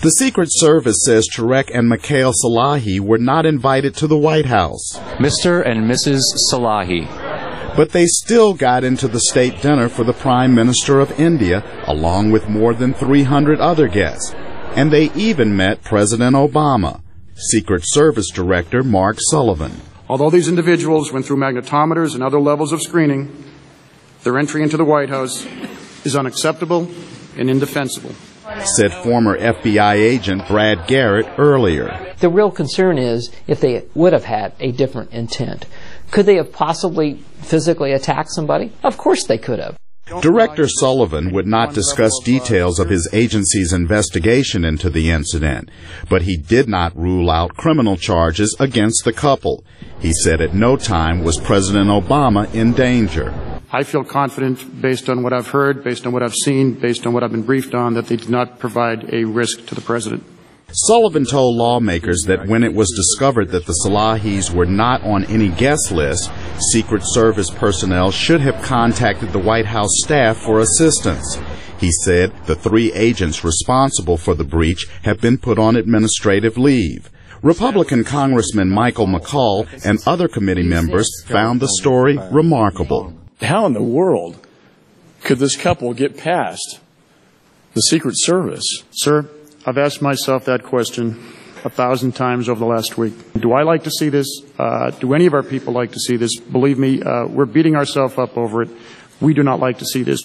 The Secret Service says Tarek and Mikhail Salahi were not invited to the White House. Mr. and Mrs. Salahi. But they still got into the state dinner for the Prime Minister of India, along with more than 300 other guests. And they even met President Obama. Secret Service Director Mark Sullivan. Although these individuals went through magnetometers and other levels of screening, their entry into the White House is unacceptable and indefensible, said former FBI agent Brad Garrett earlier. The real concern is if they would have had a different intent. Could they have possibly physically attacked somebody? Of course they could have. Director Sullivan would not discuss details of his agency's investigation into the incident, but he did not rule out criminal charges against the couple. He said at no time was President Obama in danger. I feel confident, based on what I've heard, based on what I've seen, based on what I've been briefed on, that they did not provide a risk to the president. Sullivan told lawmakers that when it was discovered that the Salahis were not on any guest list, Secret Service personnel should have contacted the White House staff for assistance. He said the 3 agents responsible for the breach have been put on administrative leave. Republican Congressman Michael McCaul and other committee members found the story remarkable. How in the world could this couple get past the Secret Service? Sir, I've asked myself that question 1,000 times over the last week. Do I like to see this? Do any of our people like to see this? Believe me, we're beating ourselves up over it. We do not like to see this.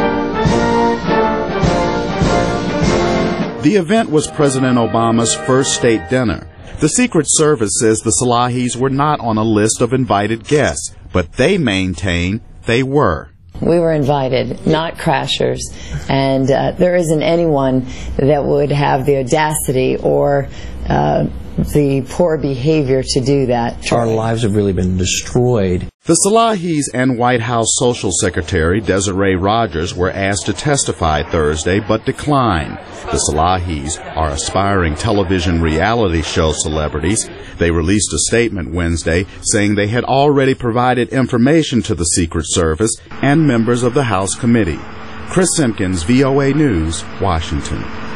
The event was President Obama's first state dinner. The Secret Service says the Salahis were not on a list of invited guests, but they maintain they were. We were invited, not crashers, and there isn't anyone that would have the audacity or the poor behavior to do that. Our lives have really been destroyed. The Salahis and White House Social Secretary Desiree Rogers were asked to testify Thursday but declined. The Salahis are aspiring television reality show celebrities. They released a statement Wednesday saying they had already provided information to the Secret Service and members of the House committee. Chris Simpkins, VOA News, Washington.